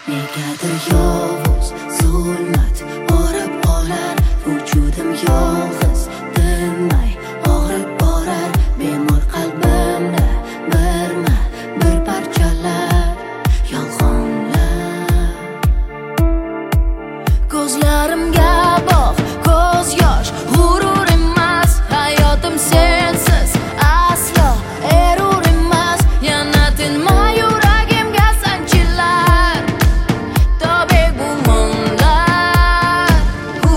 Negadir yovuz zulmat o'rib olar, vujudim yolg'iz tinmay og'rib borar. Bemor qalbimda bir parchalar yolg'onlar. Ko'zlarimga boq, ko'z yosh g'urur emas, hayotim sensiz aslo erur emas. Yana tinmay yuragimga sanchilar, tobek gumonlar.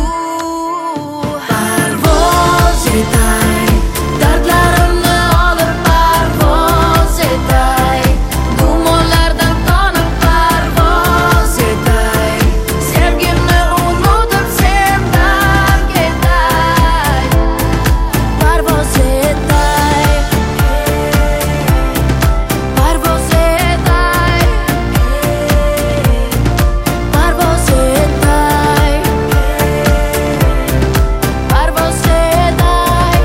Parvoz etay, dardlarimni olib parvoz etay, gumonlardan tonib parvoz etay, sevgimni unutib sendan ketay. Parvoz etay, parvoz etay, parvoz etay, parvoz etay.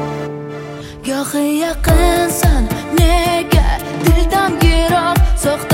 Gohi yaqinsan, nega dildan yiroq, so'xta